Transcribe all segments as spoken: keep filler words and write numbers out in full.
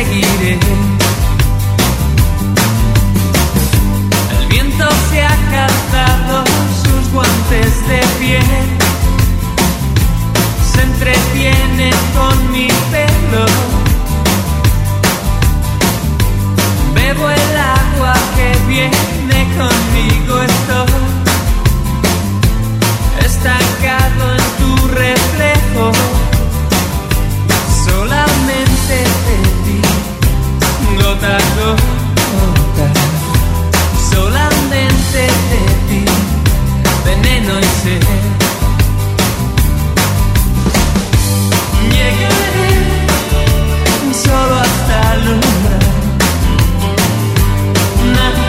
seguiré. El viento se ha calzado sus guantes de piel, se entretiene con mi pelo. Bebo el agua que viene conmigo, estoy estancado en tu reflejo. Solamente te vi, gota a gota. Solamente te vi, veneno y sed. Llegaré solo hasta el umbral. Nada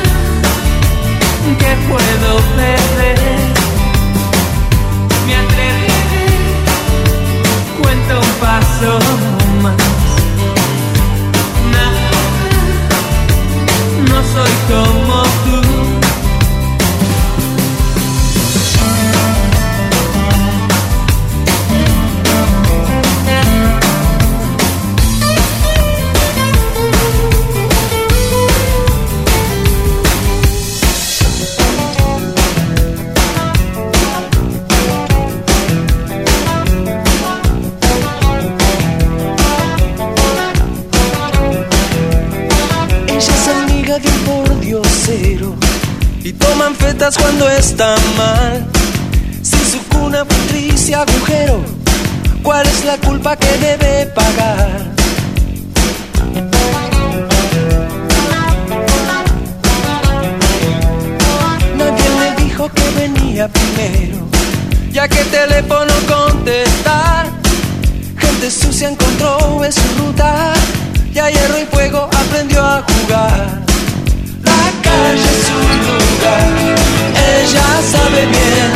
que puedo perder. Me atreveré, cuento un paso más. Nada, no soy como tú. Y toman fetas cuando está mal. Si su cuna fue triste agujero, ¿cuál es la culpa que debe pagar? Nadie le dijo que venía primero, ya que teléfono contestar. Gente sucia encontró en su ruta, y a hierro y fuego aprendió a jugar. La calle es su lugar, ella sabe bien.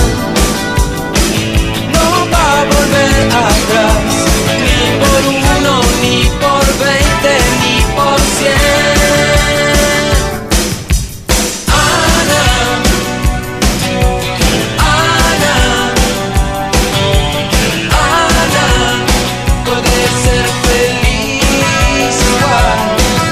No va a volver atrás, ni por uno, ni por veinte, ni por cien. Ana, Ana, Ana, puede ser feliz igual.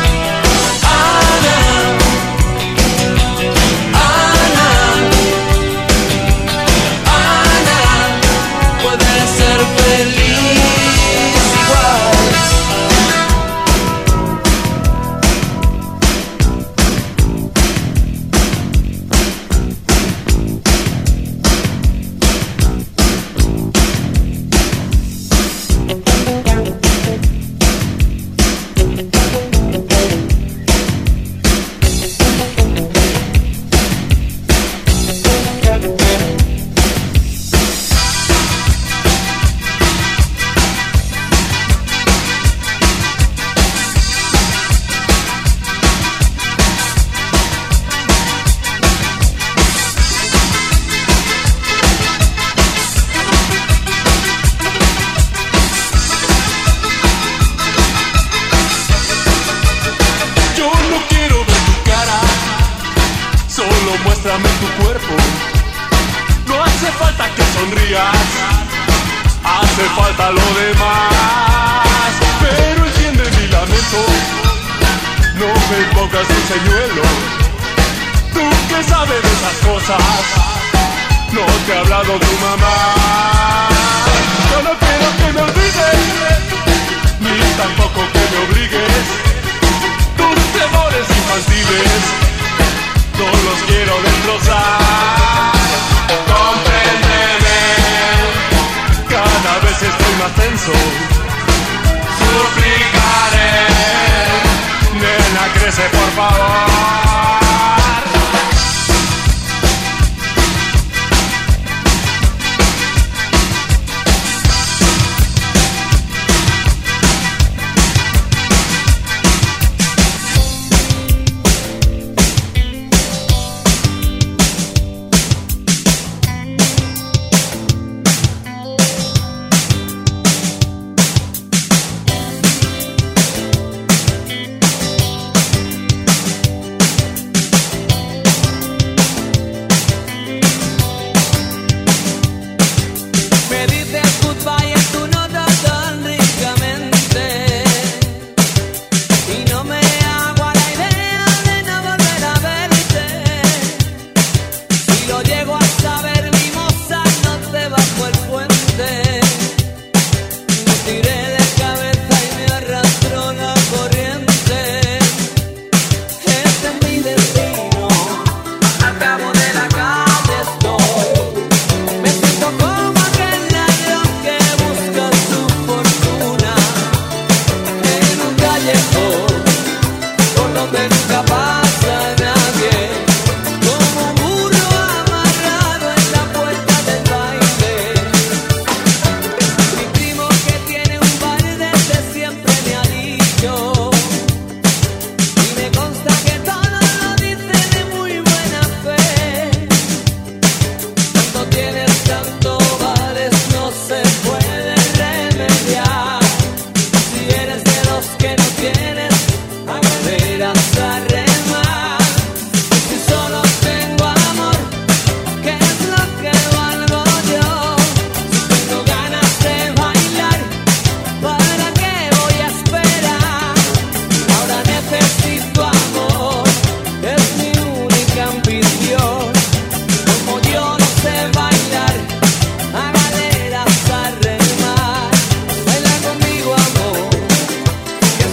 Muéstrame tu cuerpo, no hace falta que sonrías, hace falta lo demás. Pero entiende mi lamento, no me pongas un señuelo. Tú que sabes de esas cosas, no te ha hablado tu mamá. Yo no quiero que me olvides, ni tampoco que me obligues. Tus temores infantiles no los quiero destrozar. Compréndeme, cada vez estoy más tenso. Suplicaré, nena, crece por favor.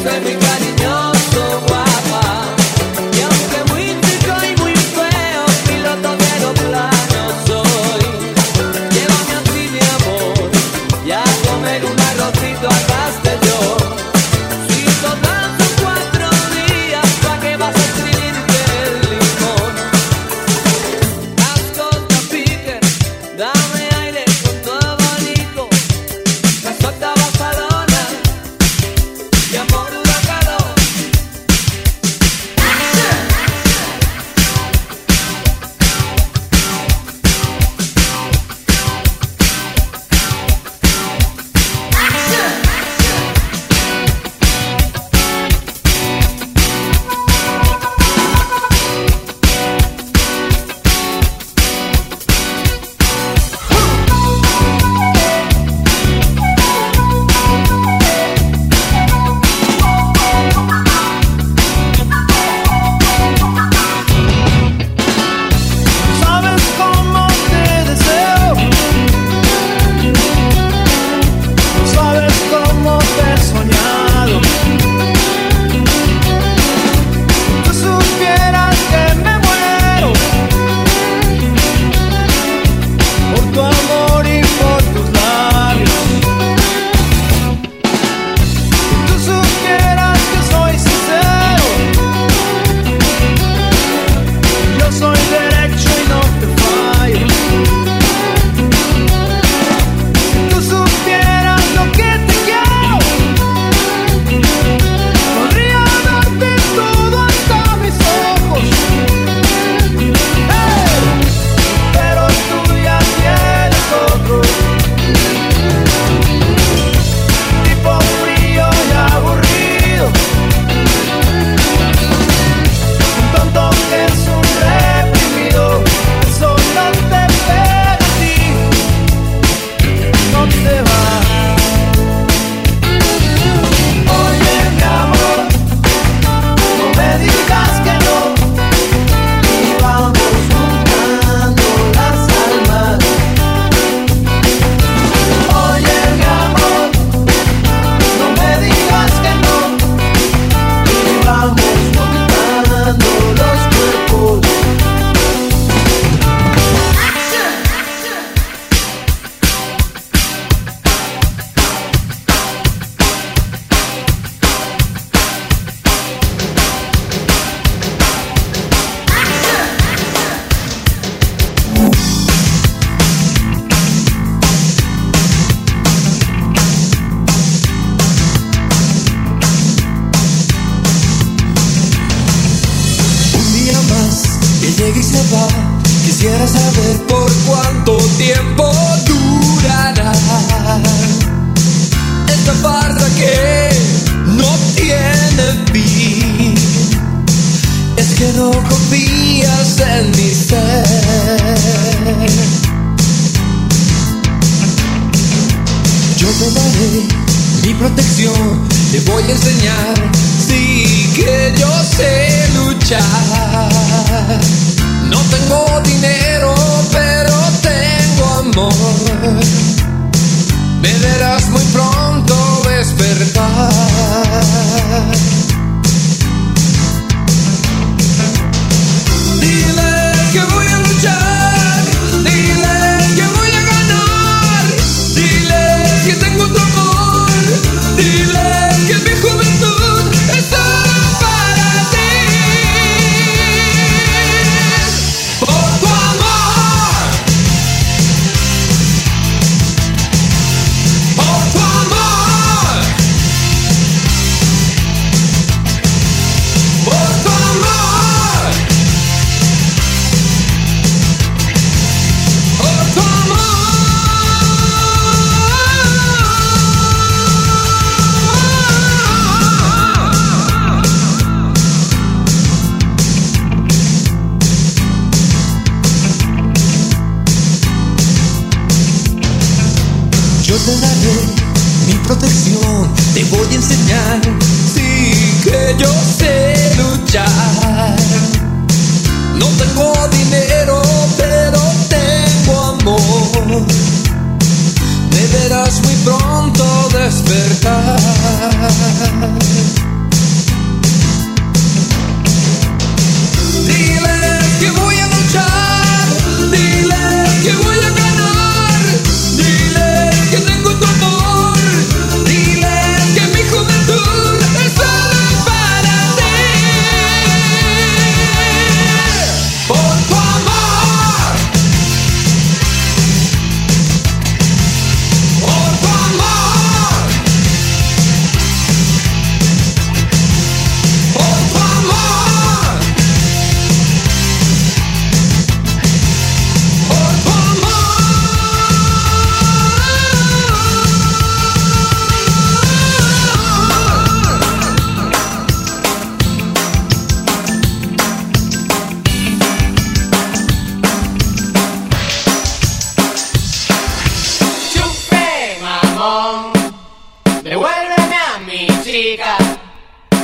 soy muy cariñoso, guapa. Y aunque muy chico y muy feo, piloto de aeroplano soy. Llévame así, mi amor, y a comer un arrocito a Castellón. Si total son cuatro días, ¿pa' qué vas a escribirte el limón? Ascolta, Peter, dame aire con todo bonito. La suelta Barcelona, y amor una calor. Sabes cómo te deseo, sabes cómo te he soñado. Tú supieras que me muero por tu amor y por tus labios. Tú supieras que soy sincero, yo soy derecho y no te fallo. Si tú supieras lo que te quiero, podría darte todo hasta mis ojos. Hey, pero tú ya tienes otro, tipo frío y aburrido, un tonto que es un reprimido. Eso no te pega a ti, no te va. Oye, mi amor, no me digas que no, y vamos juntando las almas. Oye, mi amor, no me digas que no, y vamos juntando los cuerpos. Un día más que llega y se va. Quisiera saber por cuánto tiempo durará esta farsa que no tiene fin. Es que no confías en mi ser. Yo te daré mi protección, te voy a enseñar, sí que yo sé luchar. No tengo dinero, pero tengo amor. Me verás muy pronto despertar. Diles que voy a luchar, diles que voy a ganar, diles que tengo tu amor, diles que mi juventud es solo para ti. Por tu amor, por tu amor, por tu amor, por tu Yo te daré mi protección, te voy a enseñar, sí que yo sé luchar. No tengo dinero, pero tengo amor. Me verás muy pronto despertar.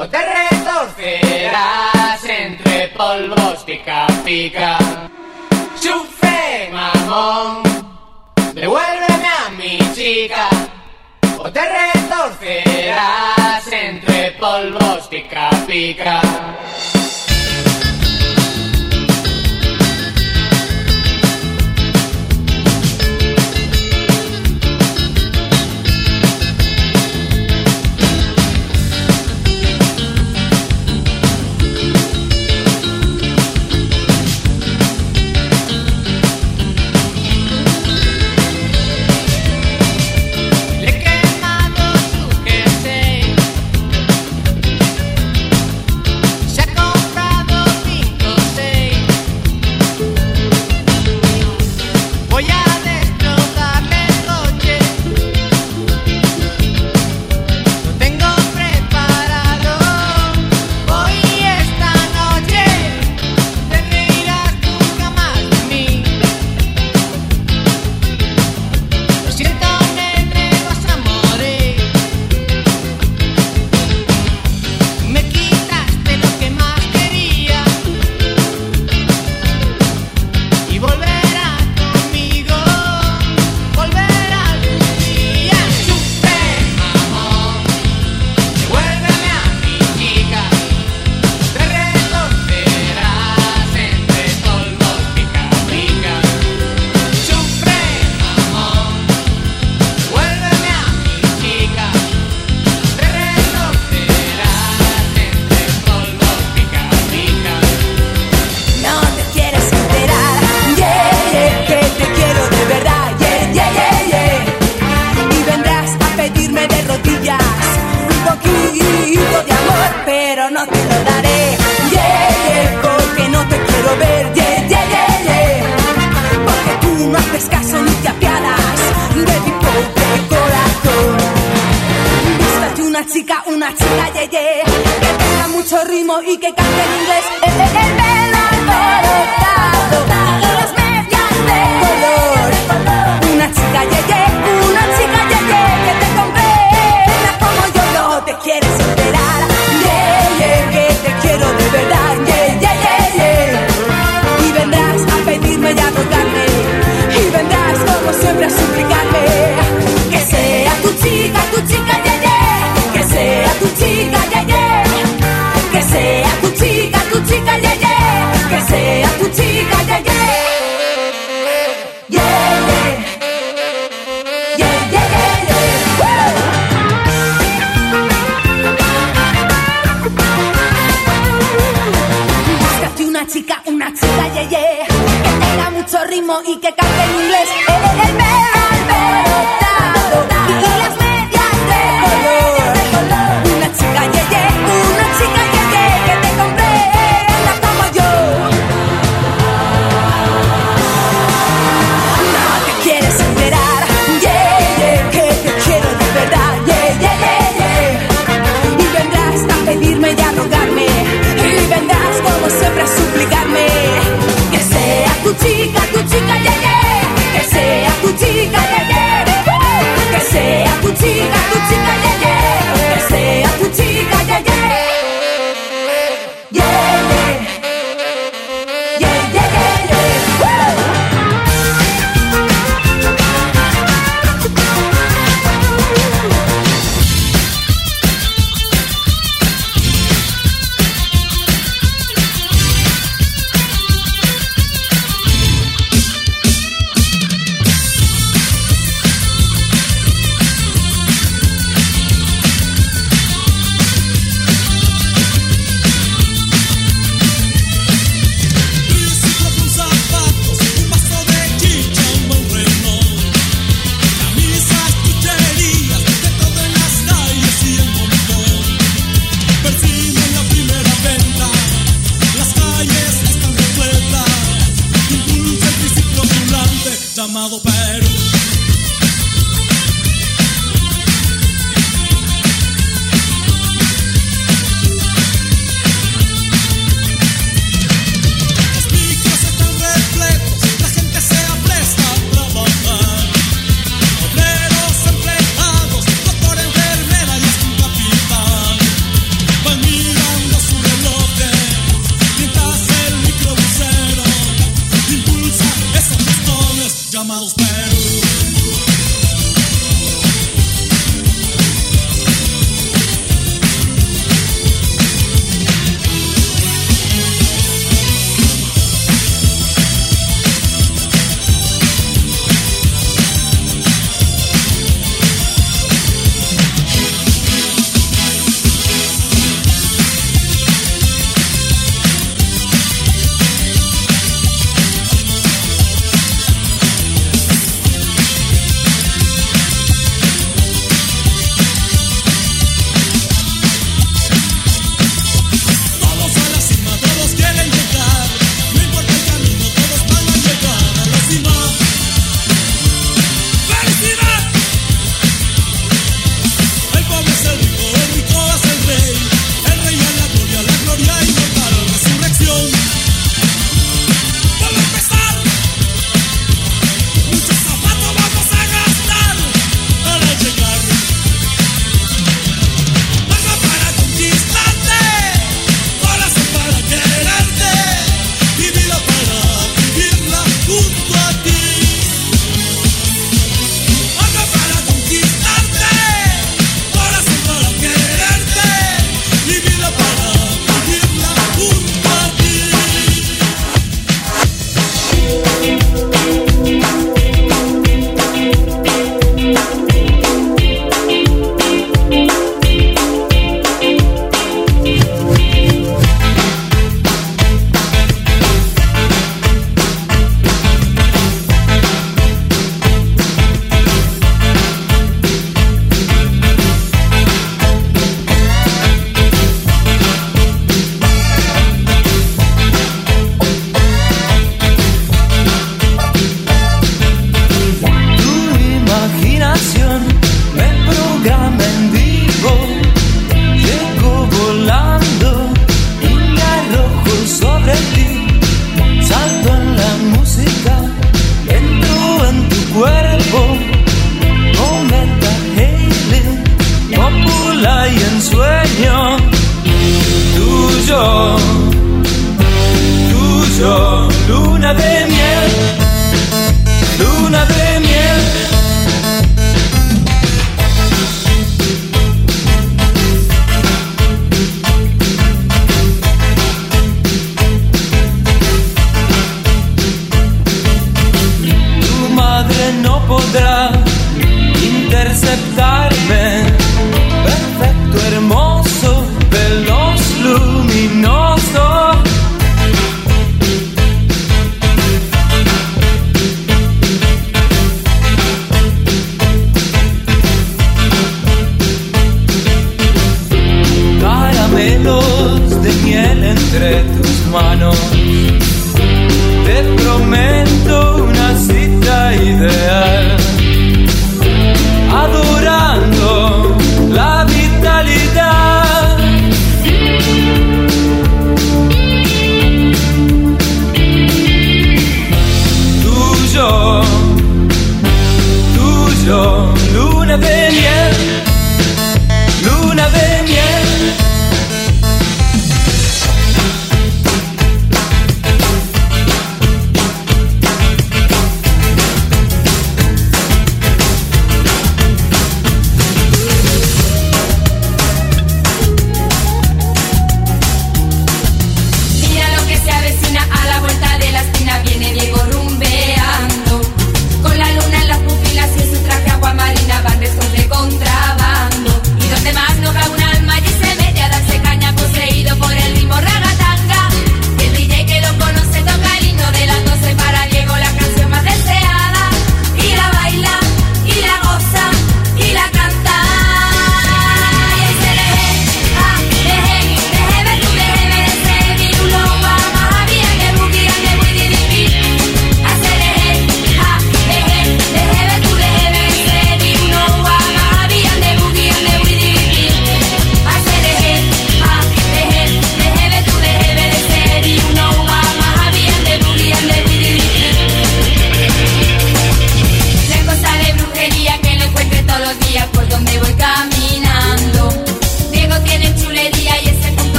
o te retorcerás entre polvos pica pica. Sufre, mamón, devuélveme a mi chica, o te retorcerás entre polvos pica pica. Y que cante en inglés el, el, el pelo alborotado y las medias de color. Una chica yeye, una chica yeye que te comprenda como yo. No te quieres enterar, yeye, que te quiero de verdad, yeye, yeye. Y vendrás a pedirme y a rogarme, y vendrás como siempre a suplicarme que sea tu chica, tu chica yeye, que sea tu chica yeye. Que sea tu chica, tu chica, yeah, yeah. Que sea tu chica, yeah, yeah. Yeah, yeah. Yeah, yeah, yeah, yeah. Búscate una chica, una chica, yeah, yeah. Que tenga mucho ritmo y que cante en inglés. El, el, el pelo alborotado y las medias de color. Una chica, yeah, yeah. Una chica, yeah, yeah. Que te comprenda como yo. No te quieres enterar, yeah, yeah. Que te quiero de verdad, yeah, yeah, yeah, yeah. Y vendrás a pedirme y a rogarme, y vendrás como siempre a suplicarme que sea tu chica, tu chica, yeah, yeah. Que sea tu chica, yeah, yeah. Que sea tu chica, tu chica, yeah, yeah. Que sea tu chica, yeah, yeah. Tuyo, tuyo, luna de miel, luna de miel. Tu madre no podrá interceptarme, perfecto, hermoso, veloz, luminoso. Caramelos de miel entre tus manos, te prometo una cita ideal, adorando la vitalidad. Tuyo, tuyo, luna de miel, luna de miel.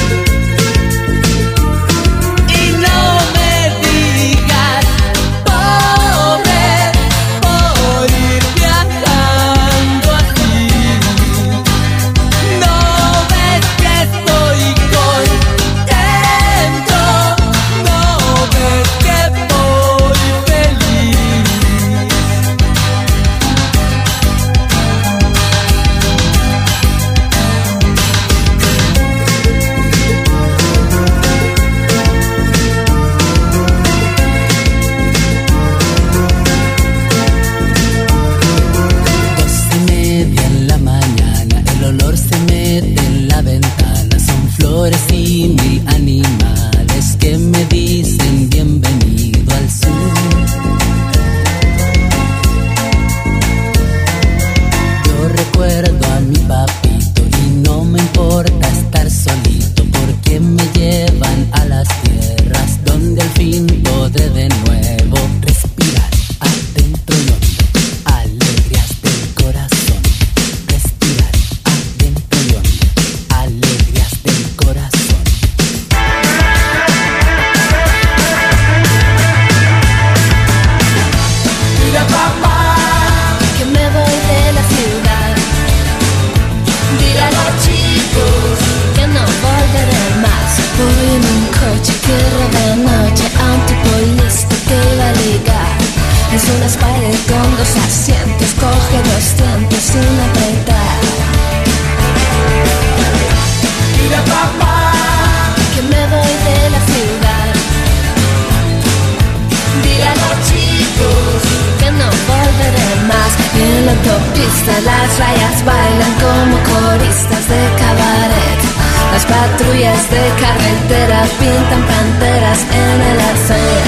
Y no me digas autopista las rayas bailan como coristas de cabaret. Las patrullas de carretera pintan panteras en el arcén.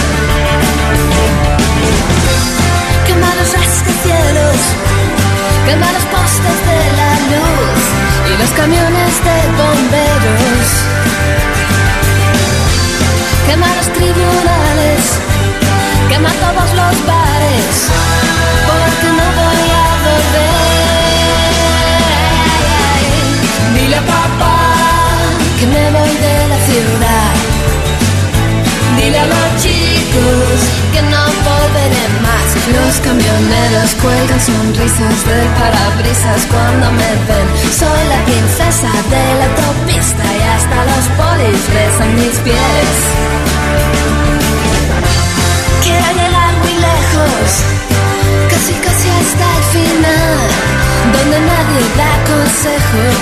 Quema los rascacielos, quema los postes de la luz y los camiones de bomberos. Quema los tribunales, quema todos los bares, porque no voy a volver. Dile a papá que me voy de la ciudad. Dile a los chicos que no volveré más. Los camioneros cuelgan sonrisas de parabrisas cuando me ven. Soy la princesa de la autopista y hasta los polis rezan mis pies. Quiero llegar muy lejos, casi casi hasta el final, donde nadie da consejos.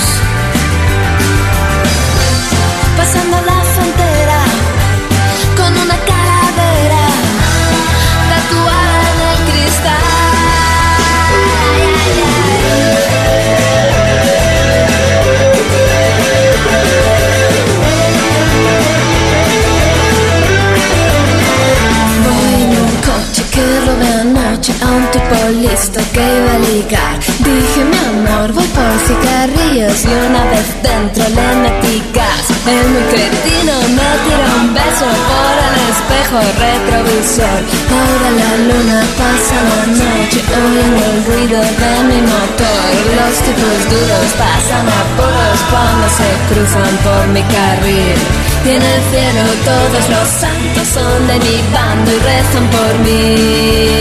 Pasando la frontera con una calavera tatuada en el cristal. Voy en un coche que robé anoche a un tipo listo que iba a ligar. Dije, mi amor, voy por cigarrillos y una vez dentro le metí gas. El muy cretino me tiró un beso por el espejo retrovisor. Ahora la luna pasa la noche oyendo el ruido de mi motor. Los tipos duros pasan apuros cuando se cruzan por mi carril. Y en el cielo todos los santos son de mi bando y rezan por mí.